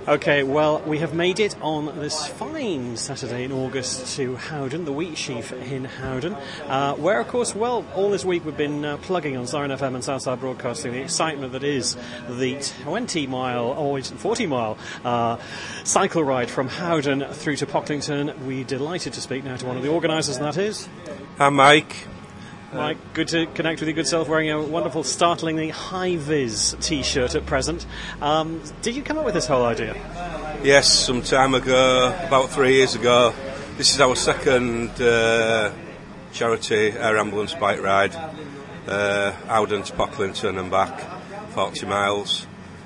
Okay, well, we have made it on this fine Saturday in August to Howden, the Wheat Sheaf in Howden, where, of course, well, all this week we've been plugging on Siren FM and Southside Broadcasting the excitement that is the 20-mile, or 40-mile cycle ride from Howden through to Pocklington. We're delighted to speak now to one of the organisers, and that is... Hi, Mike. Mike, good to connect with your good self, wearing a wonderful, startlingly high-vis T-shirt at present. Did you come up with this whole idea? Yes, some time ago, about 3 years ago. This is our second charity air ambulance bike ride. Howden to Pocklington and back, 40 miles.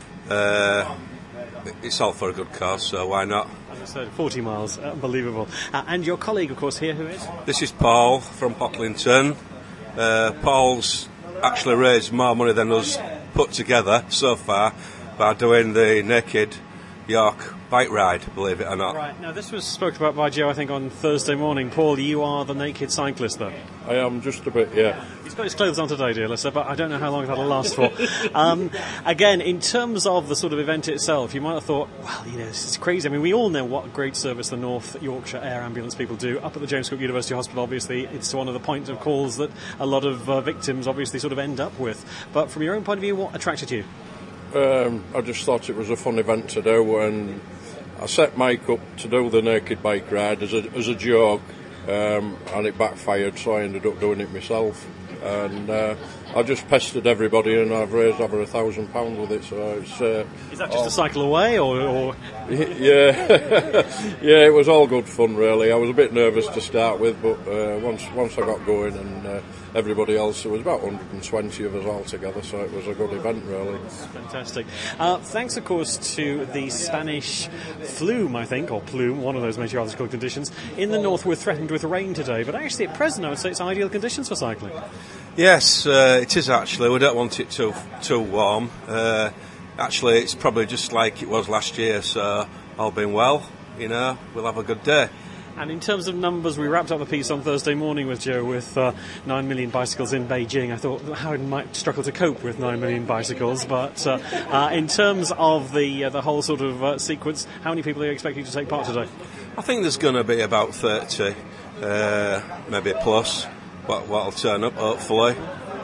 It's all for a good cause, so why not? As I said, 40 miles, unbelievable. And your colleague, of course, here, who is? This is Paul from Pocklington. Paul's actually raised more money than us put together so far by doing the Naked York bike ride, believe it or not. Right, now this was spoken about by Joe, I think, on Thursday morning. Paul, you are the naked cyclist, though. I am, just a bit, yeah. He's got his clothes on today, dear listener, but I don't know how long that'll last for. Again, in terms of the sort of event itself, you might have thought, well, you know, this is crazy. I mean, we all know what great service the North Yorkshire Air Ambulance people do. Up at the James Cook University Hospital, obviously, it's one of the points of calls that a lot of victims obviously sort of end up with. But from your own point of view, what attracted you? I just thought it was a fun event to do, and I set Mike up to do the naked bike ride as a joke, and it backfired, so I ended up doing it myself. And I just pestered everybody, and I've raised over £1,000 with it. So it's is that just a cycle away, or? Yeah, yeah, it was all good fun, really. I was a bit nervous to start with, but once I got going, and everybody else, there was about 120 of us all together, so it was a good event, really. Fantastic. Thanks, of course, to the Spanish flume, I think, or plume, one of those meteorological conditions. In the north, we're threatened with rain today, but actually at present, I would say it's ideal conditions for cycling. Yes, it is actually. We don't want it too warm. Actually, it's probably just like it was last year, so all being well, you know, we'll have a good day. And in terms of numbers, we wrapped up a piece on Thursday morning with Joe with 9 million bicycles in Beijing. I thought Howden might struggle to cope with 9 million bicycles, but in terms of the whole sort of sequence, how many people are you expecting to take part today? I think there's going to be about 30, maybe a plus, what'll turn up, hopefully.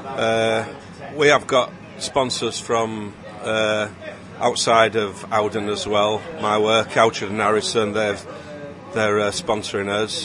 We have got sponsors from outside of Howden as well. My work, Couchard and Harrison, they're sponsoring us.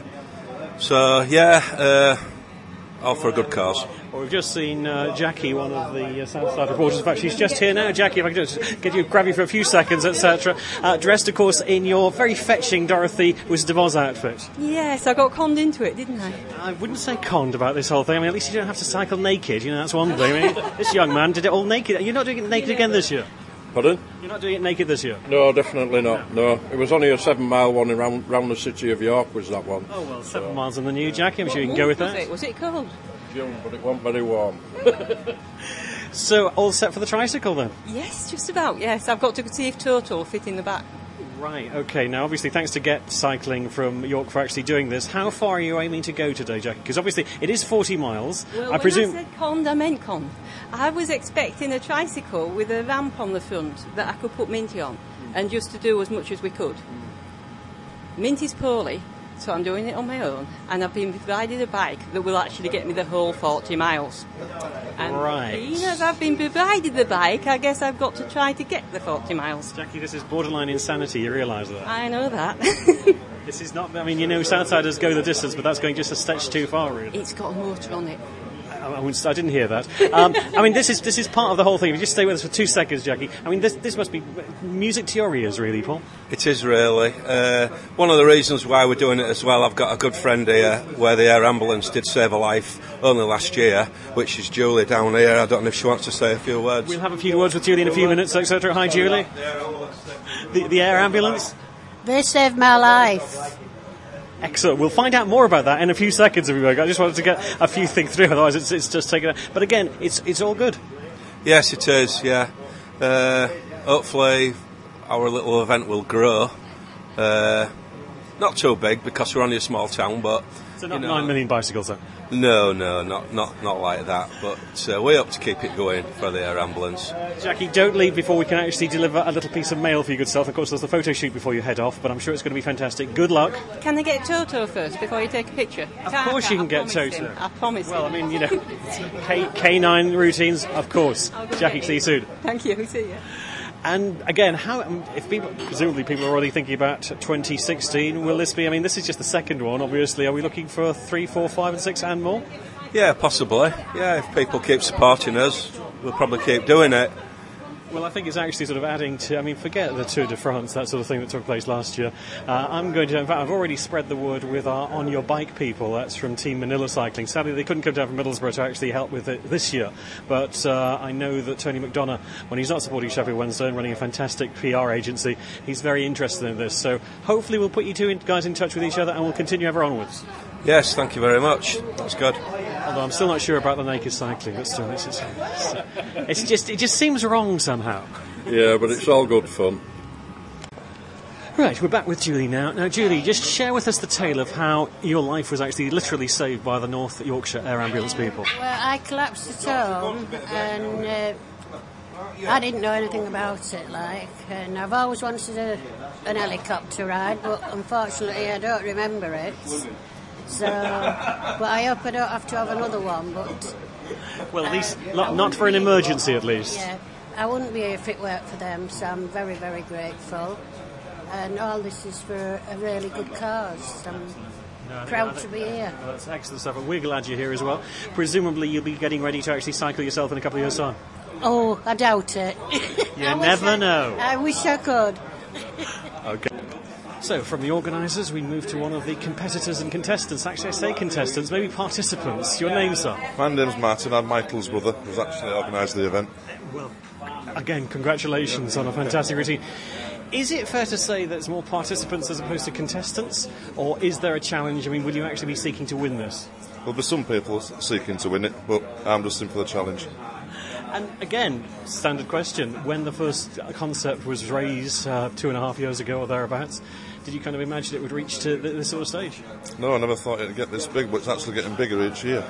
So, yeah, all for a good cause. Well, we've just seen Jackie, one of the Southside reporters. In fact, she's just here now. Jackie, if I could just grab you for a few seconds, etc. Dressed, of course, in your very fetching Dorothy Wizard of Oz outfit. Yes, I got conned into it, didn't I? I wouldn't say conned about this whole thing. I mean, at least you don't have to cycle naked. You know, that's one thing. I mean, this young man did it all naked. You're not doing it naked again this year? Pardon? You're not doing it naked this year? No, definitely not. No, it was only a 7-mile one round the city of York was that one. Oh, well, 7 miles on the new, Jackie. I'm sure you can go with that. Was it cold? June, but it wasn't very warm. So, all set for the tricycle then? Yes, just about, yes. I've got to see if Toto will fit in the back. Right, OK. Now, obviously, thanks to Get Cycling from York for actually doing this. How far are you aiming to go today, Jackie? Because obviously, it is 40 miles. Well, I presume... when I said conned, I meant conned. I was expecting a tricycle with a ramp on the front that I could put Minty on, and just to do as much as we could. Minty's poorly, so I'm doing it on my own, and I've been provided a bike that will actually get me the whole 40 miles. And right. Being as I've been provided the bike, I guess I've got to try to get the 40 miles. Jackie, this is borderline insanity, you realise that? I know that. This is not, I mean, you know, Southsiders go the distance, but that's going just a stitch too far, really. It's got a motor on it. I didn't hear that. I mean, this is part of the whole thing. If you just stay with us for 2 seconds, Jackie. I mean, this must be music to your ears, really, Paul. It is really. One of the reasons why we're doing it as well, I've got a good friend here where the air ambulance did save a life only last year, which is Julie down here. I don't know if she wants to say a few words. We'll have a few words with Julie in a few minutes, etc. Hi, Julie. The air ambulance? They saved my life. Excellent. We'll find out more about that in a few seconds, everybody. I just wanted to get a few things through, otherwise it's just taken out. But again, it's all good. Yes, it is, yeah. Hopefully our little event will grow. Not too big, because we're only a small town, but... So not 9 million bicycles, then? No, not like that. But we hope to keep it going for the air ambulance. Jackie, don't leave before we can actually deliver a little piece of mail for your good self. Of course, there's the photo shoot before you head off, but I'm sure it's going to be fantastic. Good luck. Can I get Toto first before you take a picture? Of course you can get Toto. I promise Well, him. I mean, you know, K9 routines, of course. Jackie, see you soon. Thank you. See you. And again, presumably people are already thinking about 2016, will this be, I mean, this is just the second one, obviously. Are we looking for 3, 4, 5 and 6 and more? Yeah, possibly. Yeah, if people keep supporting us, we'll probably keep doing it. Well, I think it's actually sort of adding to, I mean, forget the Tour de France, that sort of thing that took place last year. In fact, I've already spread the word with our On Your Bike people. That's from Team Manila Cycling. Sadly, they couldn't come down from Middlesbrough to actually help with it this year. But I know that Tony McDonough, when he's not supporting Sheffield Wednesday and running a fantastic PR agency, he's very interested in this. So hopefully we'll put you two guys in touch with each other and we'll continue ever onwards. Yes, thank you very much. That's good. Although I'm still not sure about the naked cycling, but still, it just seems wrong somehow. Yeah, but it's all good fun. Right, we're back with Julie now. Now, Julie, just share with us the tale of how your life was actually literally saved by the North Yorkshire Air Ambulance people. Well, I collapsed at home and I didn't know anything about it, and I've always wanted an helicopter ride, but unfortunately I don't remember it. So, but I hope I don't have to have another one, but... Well, at least not for an emergency, at least. Yeah, I wouldn't be here if it weren't for them, so I'm very, very grateful. And all this is for a really good cause. I'm proud to be here. Well, that's excellent stuff, and we're glad you're here as well. Presumably you'll be getting ready to actually cycle yourself in a couple of years' time. Oh, I doubt it. You never know. I wish I could. Okay. So, from the organisers, we move to one of the competitors and contestants. Actually, I say contestants, maybe participants. Your name, sir? My name's Martin. I'm Michael's brother, who's actually organised the event. Well, again, congratulations on a fantastic routine. Is it fair to say that it's more participants as opposed to contestants? Or is there a challenge? I mean, will you actually be seeking to win this? There'll be some people seeking to win it, but I'm just in for the challenge. And again, standard question, when the first concept was raised 2.5 years ago or thereabouts, did you kind of imagine it would reach to this sort of stage? No, I never thought it'd get this big, but it's actually getting bigger each year.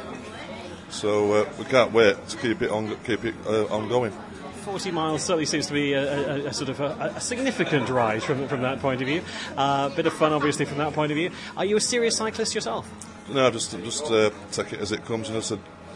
So we can't wait to keep it ongoing. 40 miles certainly seems to be a sort of a significant rise from that point of view. Bit of fun, obviously, from that point of view. Are you a serious cyclist yourself? No, just take it as it comes, and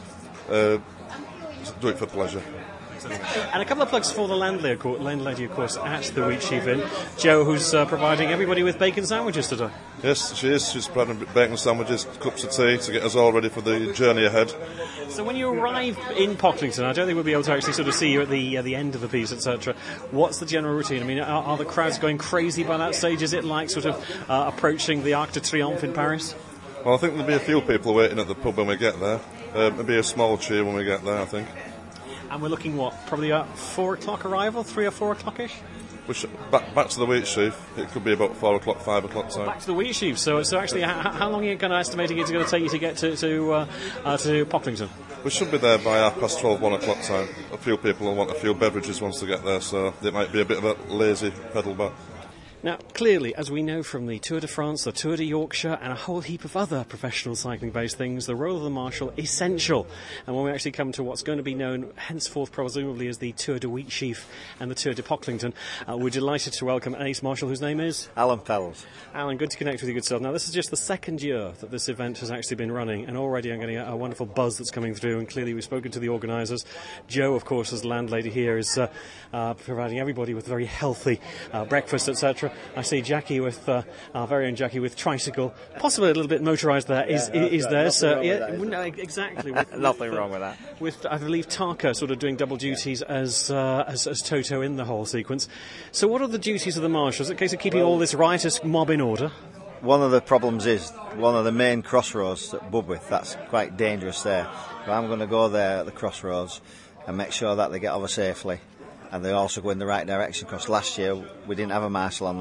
do it for pleasure. And a couple of plugs for the landlady, of course, at the Wheat Sheaf Inn. Jo, who's providing everybody with bacon sandwiches today. Yes, she is. She's providing bacon sandwiches, cups of tea to get us all ready for the journey ahead. So when you arrive in Pocklington, I don't think we'll be able to actually sort of see you at the end of the piece, etc. What's the general routine? I mean, are the crowds going crazy by that stage? Is it like sort of approaching the Arc de Triomphe in Paris? Well, I think there'll be a few people waiting at the pub when we get there. Maybe a small cheer when we get there, I think. And we're looking, probably a 4 o'clock arrival, 3 or 4 o'clock-ish? Back to the Wheat Sheaf, it could be about 4 o'clock, 5 o'clock time. Back to the Wheat Sheaf. So actually, how long are you kind of estimating it's going to take you to get to Pocklington? We should be there by 12:30, 1 o'clock time. A few people will want a few beverages once they get there, so it might be a bit of a lazy pedal back. Now, clearly, as we know from the Tour de France, the Tour de Yorkshire, and a whole heap of other professional cycling-based things, the role of the marshal is essential. And when we actually come to what's going to be known henceforth, presumably, as the Tour de Wheat Sheaf and the Tour de Pocklington, we're delighted to welcome an ace marshal whose name is? Alan Fells. Alan, good to connect with you, good self. Now, this is just the second year that this event has actually been running, and already I'm getting a wonderful buzz that's coming through, and clearly we've spoken to the organisers. Jo, of course, as the landlady here, is providing everybody with very healthy breakfast, etc. I see Jackie with our very own Jackie with tricycle, possibly a little bit motorised there, is there. So yeah, no, exactly. Nothing wrong with that. With, I believe, Tarka sort of doing double duties as Toto in the whole sequence. So what are the duties of the marshal? Is it a case of keeping all this riotous mob in order? One of the problems is one of the main crossroads at Budworth. That's quite dangerous there. So I'm going to go there at the crossroads and make sure that they get over safely, and they also go in the right direction, because last year we didn't have a marshal on that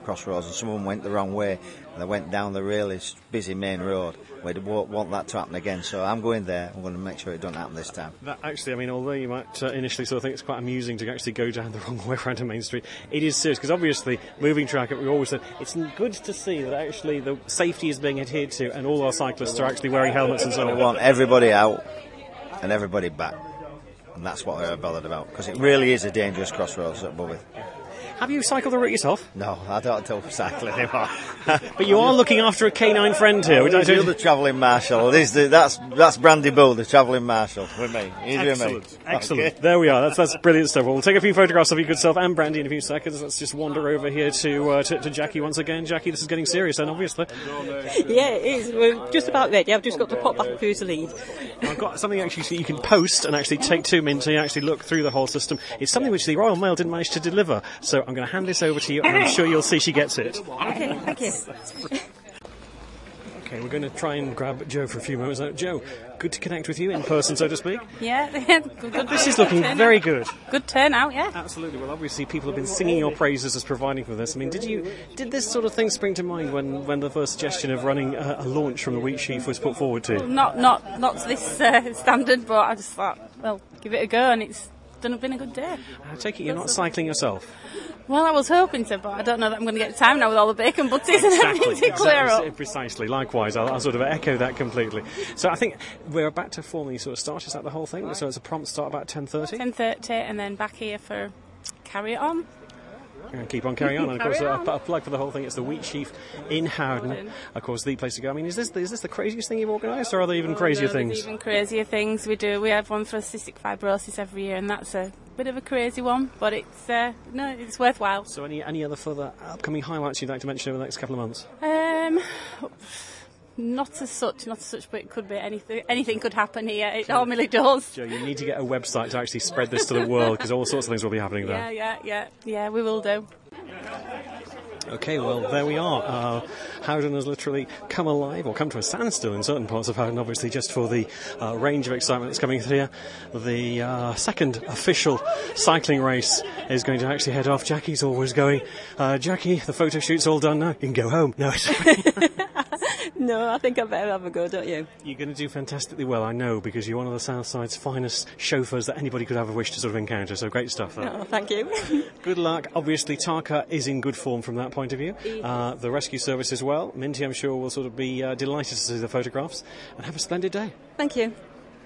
crossroads, and some of them went the wrong way, and they went down the really busy main road. We don't want that to happen again, so I'm going there. I'm going to make sure it doesn't happen this time. That actually, I mean, although you might initially sort of think it's quite amusing to actually go down the wrong way around a main street, it is serious, because obviously, moving track, we always said, it's good to see that actually the safety is being adhered to, and all our cyclists are actually wearing helmets and so on. We want everybody out and everybody back. And that's what we're bothered about, because it really is a dangerous crossroads at Bovey. Have you cycled the route yourself? No, I don't do cycling anymore. But you are looking after a canine friend here. He's the travelling marshal. That's Brandy Bull, the travelling marshal, with me. He's Excellent. with me. Excellent. Okay. There we are. That's brilliant stuff. We'll take a few photographs of your good self and Brandy in a few seconds. Let's just wander over here to Jackie once again. Jackie, this is getting serious then, obviously. Yeah, it is. We're just about ready. I've just got to pop back through to lead. I've got something actually so you can post and actually take to Minty and actually look through the whole system. It's something which the Royal Mail didn't manage to deliver. So I'm going to hand this over to you, and I'm sure you'll see she gets it. Okay, thank you. Okay, we're going to try and grab Joe for a few moments. Joe, good to connect with you in person, so to speak. Yeah, good. This is looking very good. Good turnout, yeah. Absolutely. Well, obviously, people have been singing your praises as providing for this. I mean, did this sort of thing spring to mind when the first suggestion of running a launch from the Wheat Sheaf was put forward to you? Not to this standard, but I just thought, well, give it a go, and it's been a good day. I take it you're not cycling yourself? Well, I was hoping to, but I don't know that I'm going to get time now with all the bacon butties and everything to clear up. Precisely. Likewise, I'll sort of echo that completely. So I think we're about to formally sort of start. Is that the whole thing? So it's a prompt start about 10:30? 10:30, and then back here for Carry It On. And keep on carrying on. And of course, a plug for the whole thing. It's the Wheat Sheaf in Howden. Of course, the place to go. I mean, is this the craziest thing you've organised, or are there even crazier things? There's even crazier things we do. We have one for cystic fibrosis every year, and that's a bit of a crazy one, but it's worthwhile. So, any other further upcoming highlights you'd like to mention over the next couple of months? Not as such, but it could be anything. Anything could happen here. It normally does. Joe, you need to get a website to actually spread this to the world, because all sorts of things will be happening there. Yeah, we will do. Okay, well, there we are. Howden has literally come alive, or come to a standstill in certain parts of Howden, obviously, just for the range of excitement that's coming through here. The second official cycling race is going to actually head off. Jackie's always going, Jackie, the photo shoot's all done now. You can go home. No, No, I think I better have a go, don't you? You're going to do fantastically well, I know, because you're one of the Southside's finest chauffeurs that anybody could ever wish to sort of encounter, so great stuff there. Oh, thank you. Good luck. Obviously, Tarka is in good form from that point of view. The rescue service as well. Minty, I'm sure, will sort of be delighted to see the photographs, and have a splendid day. Thank you.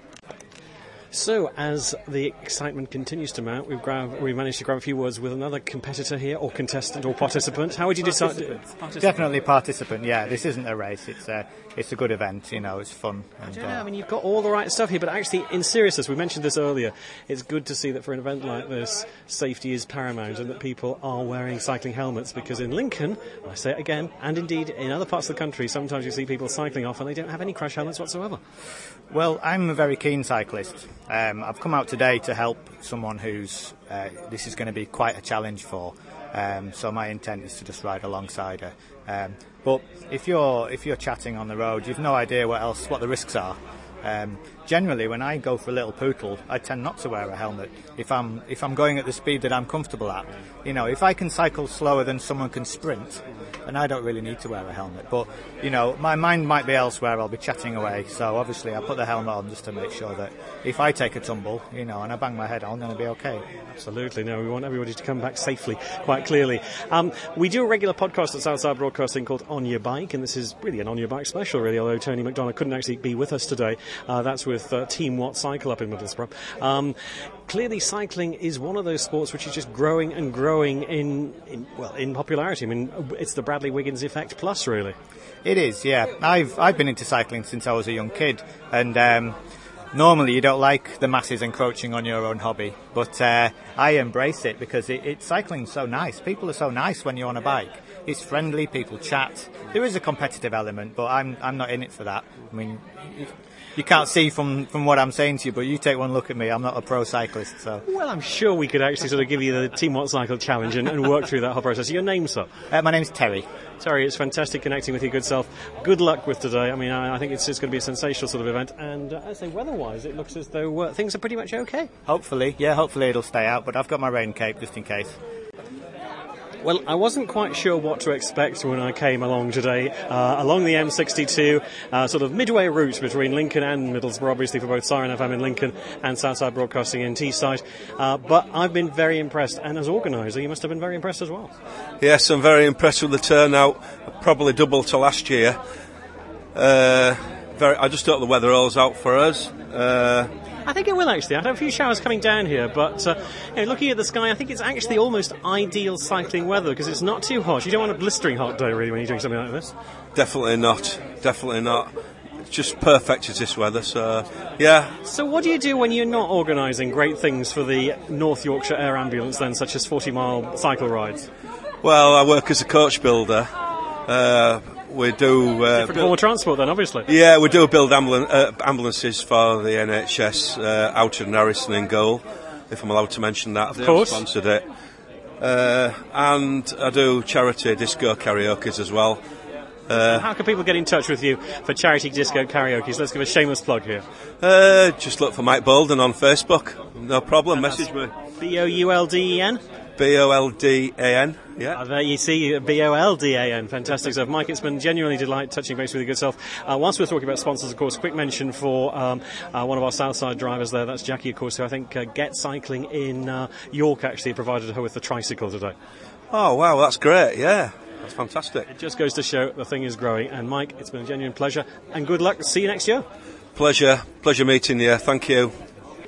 So, as the excitement continues to mount, we've managed to grab a few words with another competitor here, or contestant, or participant. How would you decide? Definitely participant, yeah. This isn't a race, it's a good event, it's fun. I don't know, I mean, you've got all the right stuff here, but actually, in seriousness, we mentioned this earlier, it's good to see that for an event like this, safety is paramount, and that people are wearing cycling helmets, because in Lincoln, I say it again, and indeed in other parts of the country, sometimes you see people cycling off and they don't have any crash helmets whatsoever. Well, I'm a very keen cyclist. I've come out today to help someone who's this is going to be quite a challenge for. So my intent is to just ride alongside her. But if you're chatting on the road, you've no idea what the risks are. Generally, when I go for a little poodle, I tend not to wear a helmet. If I'm going at the speed that I'm comfortable at, if I can cycle slower than someone can sprint, then I don't really need to wear a helmet. But my mind might be elsewhere. I'll be chatting away, so obviously I put the helmet on just to make sure that if I take a tumble, and I bang my head, I'm going to be okay. Absolutely. No, we want everybody to come back safely, quite clearly. We do a regular podcast at Southside Broadcasting called On Your Bike, and this is really an On Your Bike special, really, although Tony McDonagh couldn't actually be with us today. That's with Team Watt Cycle up in Middlesbrough. Clearly, cycling is one of those sports which is just growing and growing in popularity. I mean, it's the Bradley Wiggins effect plus, really. It is, yeah. I've been into cycling since I was a young kid, and normally you don't like the masses encroaching on your own hobby, but I embrace it because cycling's so nice. People are so nice when you're on a bike. It's friendly, people chat. There is a competitive element, but I'm not in it for that. I mean, you can't see from what I'm saying to you, but you take one look at me. I'm not a pro cyclist, so. Well, I'm sure we could actually sort of give you the Team Watt Cycle challenge and work through that whole process. Your name, sir? My name's Terry. Terry, it's fantastic connecting with your good self. Good luck with today. I mean, I think it's just going to be a sensational sort of event. And I say, weather-wise, it looks as though things are pretty much okay. Hopefully it'll stay out. But I've got my rain cape just in case. Well, I wasn't quite sure what to expect when I came along today, along the M62, sort of midway route between Lincoln and Middlesbrough, obviously for both Siren FM in Lincoln and Southside Broadcasting in Teesside. But I've been very impressed, and as organiser, you must have been very impressed as well. Yes, I'm very impressed with the turnout, probably double to last year. I just hope the weather holds out for us. I think it will, actually. I had a few showers coming down here, but looking at the sky, I think it's actually almost ideal cycling weather because it's not too hot. You don't want a blistering hot day, really, when you're doing something like this. Definitely not. It's just perfect as this weather, so, yeah. So what do you do when you're not organising great things for the North Yorkshire Air Ambulance, then, such as 40-mile cycle rides? Well, I work as a coach builder. We do... different form of transport then, obviously. Yeah, we do build ambulances for the NHS out in Harrison and Goal, if I'm allowed to mention that. Of course. They sponsored it. And I do charity disco karaoke as well. How can people get in touch with you for charity disco karaoke? Let's give a shameless plug here. Just look for Mike Bolden on Facebook. No problem, message me. Boulden? Boldan, yeah. There you see, Boldan. Fantastic stuff. Mike, it's been genuinely delight touching base with your good self. Whilst we're talking about sponsors, of course, quick mention for one of our Southside drivers there. That's Jackie, of course, who I think Get Cycling in York actually provided her with the tricycle today. Oh, wow, that's great, yeah. That's fantastic. It just goes to show the thing is growing. And Mike, it's been a genuine pleasure. And good luck. See you next year. Pleasure meeting you. Thank you.